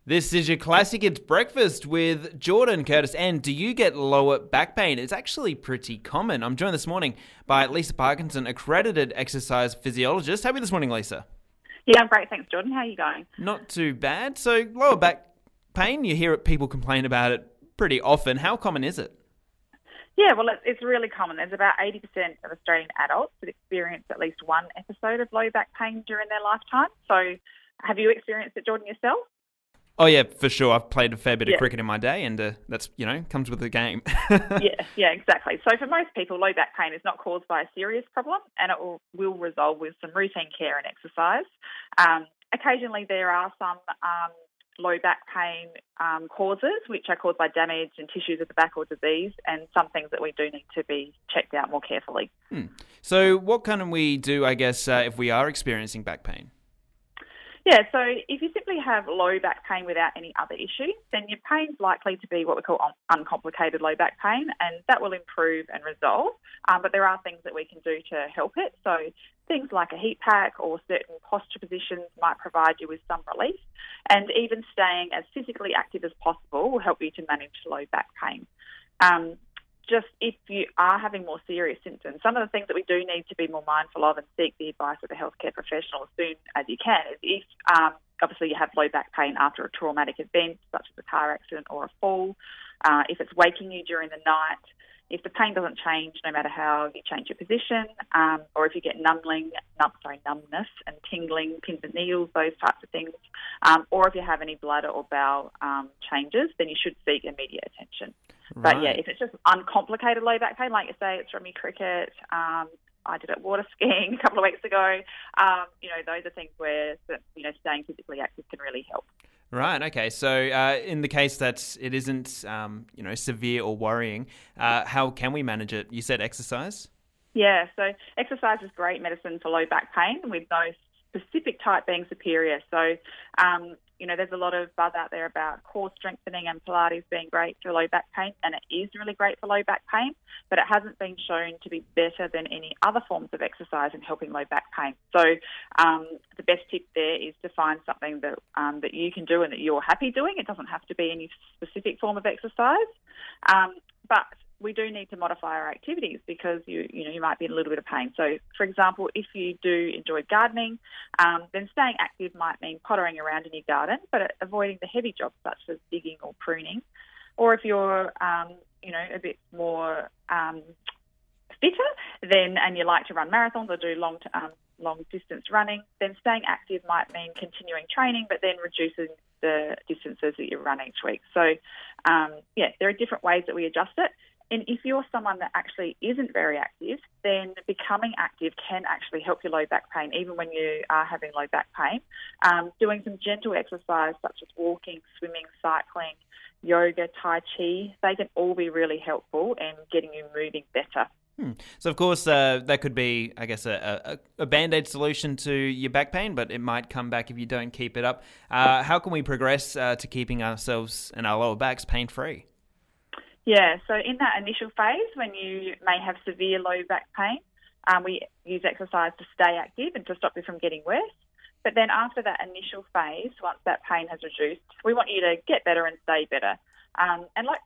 This is your classic. It's breakfast with Jordan, Curtis, and do you get lower back pain? It's actually pretty common. I'm joined this morning by Lisa Parkinson, accredited exercise physiologist. How are you this morning, Lisa? Yeah, I'm great. Thanks, Jordan. How are you going? Not too bad. So lower back pain, you hear people complain about it pretty often. How common is it? Yeah, well, it's really common. There's about 80% of Australian adults that experience at least one episode of low back pain during their lifetime. So have you experienced it, Jordan, yourself? Oh, yeah, for sure. I've played a fair bit of cricket in my day, and that's, comes with the game. Yeah, exactly. So for most people, low back pain is not caused by a serious problem, and it will resolve with some routine care and exercise. Occasionally, there are some low back pain causes, which are caused by damage in tissues of the back or disease, and some things that we do need to be checked out more carefully. So what can we do, I guess, if we are experiencing back pain? Yeah, so if you simply have low back pain without any other issues, then your pain's likely to be what we call uncomplicated low back pain, and that will improve and resolve. But there are things that we can do to help it. So things like a heat pack or certain posture positions might provide you with some relief, and even staying as physically active as possible will help you to manage low back pain. Just if you are having more serious symptoms, some of the things that we do need to be more mindful of and seek the advice of a healthcare professional as soon as you can is if obviously you have low back pain after a traumatic event such as a car accident or a fall, if it's waking you during the night, if the pain doesn't change no matter how you change your position, or if you get numbness and tingling, pins and needles, those types of things, or if you have any bladder or bowel changes, then you should seek immediate attention. Right. But yeah, if it's just uncomplicated low back pain, like you say, it's from your cricket, I did it water skiing a couple of weeks ago, those are things where, staying physically active can really help. Right, okay. So in the case that it isn't, severe or worrying, how can we manage it? You said exercise? Yeah, so exercise is great medicine for low back pain with no specific type being superior. So, there's a lot of buzz out there about core strengthening and Pilates being great for low back pain, and it is really great for low back pain, but it hasn't been shown to be better than any other forms of exercise in helping low back pain. So the best tip there is to find something that you can do and that you're happy doing. It doesn't have to be any specific form of exercise, but we do need to modify our activities because you might be in a little bit of pain. So, for example, if you do enjoy gardening, then staying active might mean pottering around in your garden, but avoiding the heavy jobs such as digging or pruning. Or if you're, a bit more fitter, and you like to run marathons or do long distance running, then staying active might mean continuing training, but then reducing the distances that you run each week. So, there are different ways that we adjust it. And if you're someone that actually isn't very active, then becoming active can actually help your low back pain, even when you are having low back pain. Doing some gentle exercise such as walking, swimming, cycling, yoga, tai chi, they can all be really helpful in getting you moving better. So, of course, that could be, I guess, a Band-Aid solution to your back pain, but it might come back if you don't keep it up. How can we progress to keeping ourselves and our lower backs pain-free? Yeah, so in that initial phase, when you may have severe low back pain, we use exercise to stay active and to stop you from getting worse. But then after that initial phase, once that pain has reduced, we want you to get better and stay better. And like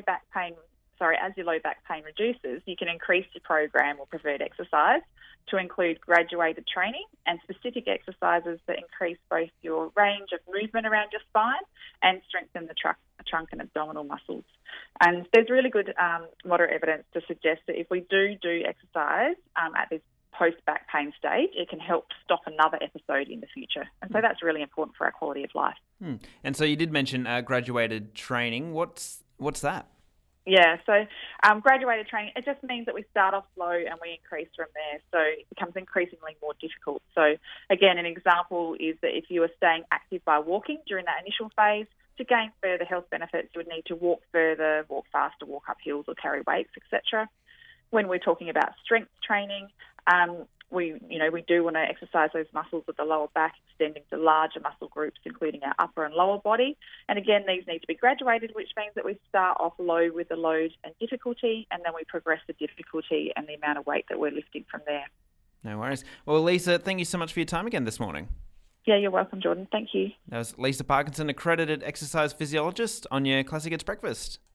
as your low back pain reduces, you can increase your program or preferred exercise to include graduated training and specific exercises that increase both your range of movement around your spine and strengthen the trunk and abdominal muscles. And there's really good moderate evidence to suggest that if we do exercise at this post-back pain stage, it can help stop another episode in the future. And so that's really important for our quality of life. And so you did mention graduated training. What's that? Yeah, so graduated training, it just means that we start off slow and we increase from there, so it becomes increasingly more difficult. So again, an example is that if you are staying active by walking during that initial phase, to gain further health benefits, you would need to walk further, walk faster, walk up hills or carry weights, etc. When we're talking about strength training, we do want to exercise those muscles of the lower back, extending to larger muscle groups, including our upper and lower body. And again, these need to be graduated, which means that we start off low with the load and difficulty, and then we progress the difficulty and the amount of weight that we're lifting from there. No worries. Well, Lisa, thank you so much for your time again this morning. Yeah, you're welcome, Jordan. Thank you. That was Lisa Parkinson, accredited exercise physiologist, on your Classic Hits Breakfast.